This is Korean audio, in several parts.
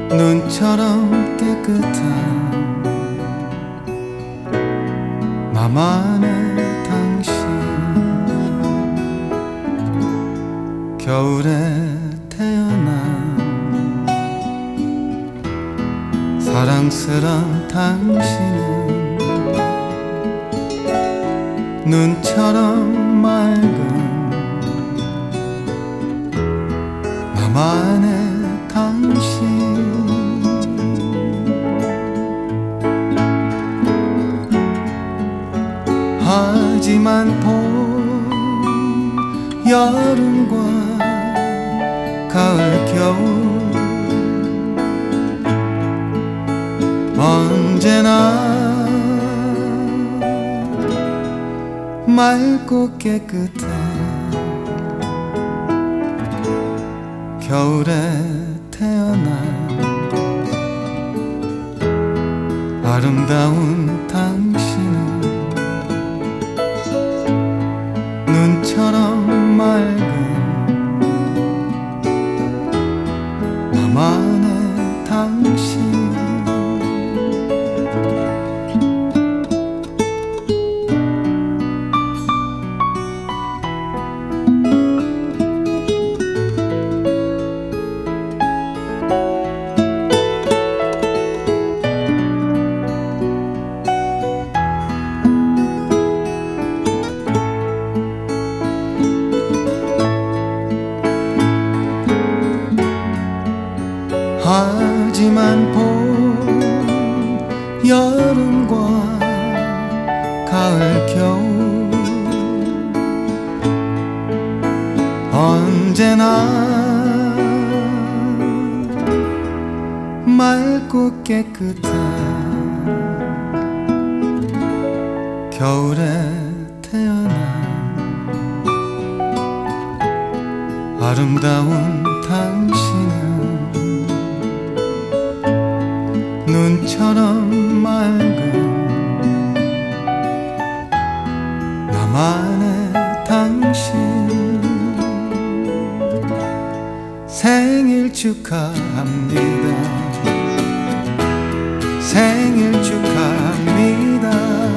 눈처럼 깨끗한 나만의 당신. 겨울에 태어난 사랑스런 당신은 눈처럼 맑은 나만의 당신. 하지만 봄, 여름과 가을, 겨울 언제나 맑고 깨끗해. 겨울에 태어난 아름다운 당신은 눈처럼 맑은 나만의 당신. 하지만 봄, 여름과 가을, 겨울 언제나 맑고 깨끗한 겨울에 태어난 아름다운 당신은 눈처럼 맑은 나만의 당신. 생일 축하합니다. 생일 축하합니다.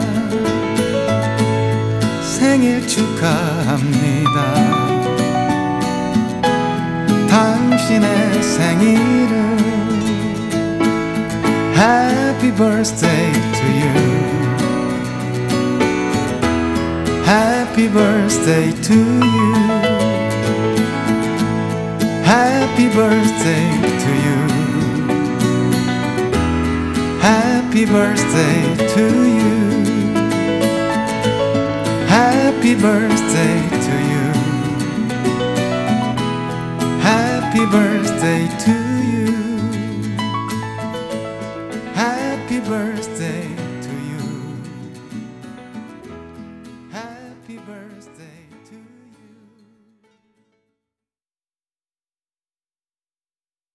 생일 축하합니다. 당신의 생일을 Happy birthday to you. Happy birthday to you. Happy birthday to you. Happy birthday to you. Happy birthday to you. Happy birthday to you. Happy birthday.